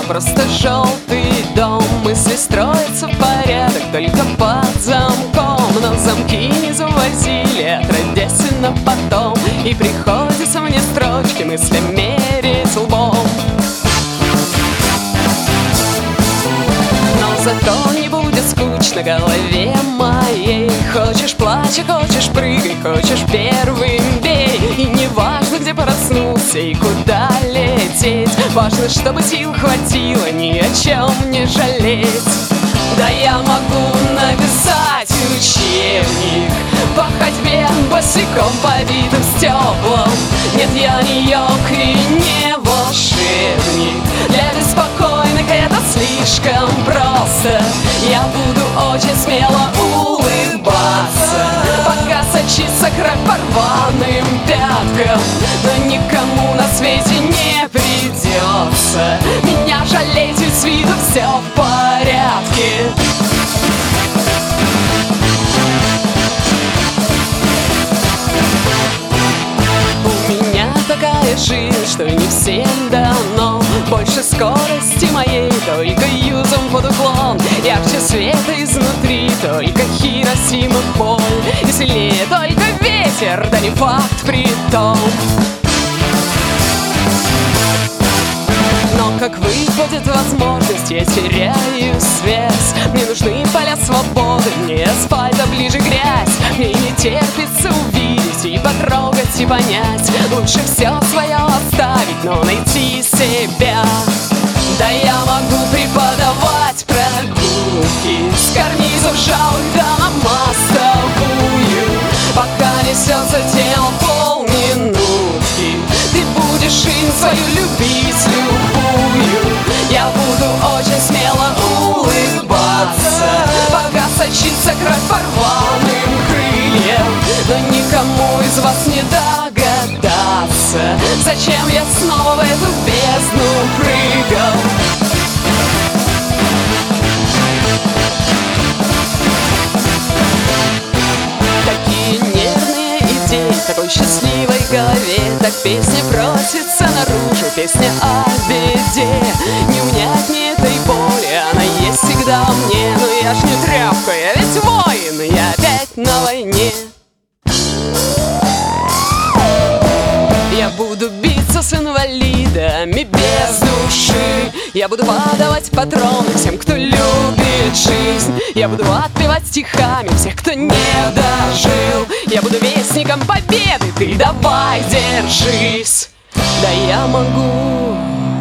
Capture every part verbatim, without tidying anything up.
просто желтый дом. Мысли строятся в порядок, только под замком. Но замки не завозили, отродясь на потом. И приходится мне строчки мысли мерить лбом. Но зато не будет скучно голове моей. Хочешь плачь, хочешь прыгай, хочешь первым бей. И не важно, где проснуться и куда лететь. Важно, чтобы сил хватило ни о чем не жалеть. Да я могу написать учебник по ходьбе босиком, побитым стеклом. Нет, я не йог и не волшебник. Для беспокойных это слишком просто. Я буду очень смело улыбаться, пока сочится кровь по рваным пяткам. Но никому на свете не придется меня жалеть, ведь с виду все в порядке. У меня такая жизнь, что не всем дано. Больше скорости моей, только юзом под уклон. Ярче света изнутри, только Хиросима боль. И сильнее только ветер, да не факт при том. Но как выходит возможность, я теряю связь. Мне нужны поля свободы, мне асфальта ближе грязь. Мне не терпится увидеть и потрогать и понять. Лучше все свое оставить, но найти себя. Да я могу преподавать прогулки с карнизов жалых да на мостовую. Пока несется тело полминутки, ты будешь жизнь свою любить любую. Я буду очень смело улыбаться, пока сочится кровь по рваным крыльям. Но никому из вас не догадаться, зачем я снова в эту бездну прыгал. Такие нервные идеи в такой счастливой голове. Так песня просится наружу, песня о беде. Не унять мне этой боли, она есть всегда во мне. Но я ж не тряпка, я ведь воин, я опять на войне. Я буду биться с инвалидами без души. Я буду подавать патроны всем, кто любит жизнь. Я буду отпевать стихами всех, кто не дожил. Я буду вестником победы, ты давай держись. Да я могу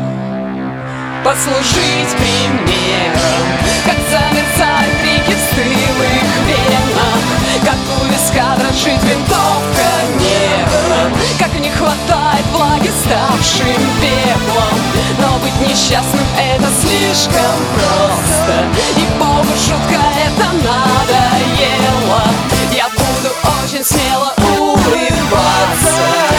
послужить примером, как замерцают реки в стылых венах, как у виска дрожит винтовка нервно, как не хватает влаги ставшим пеплом. Но быть несчастным это слишком просто, и Богу жутко это надоело. Я буду очень смело улыбаться,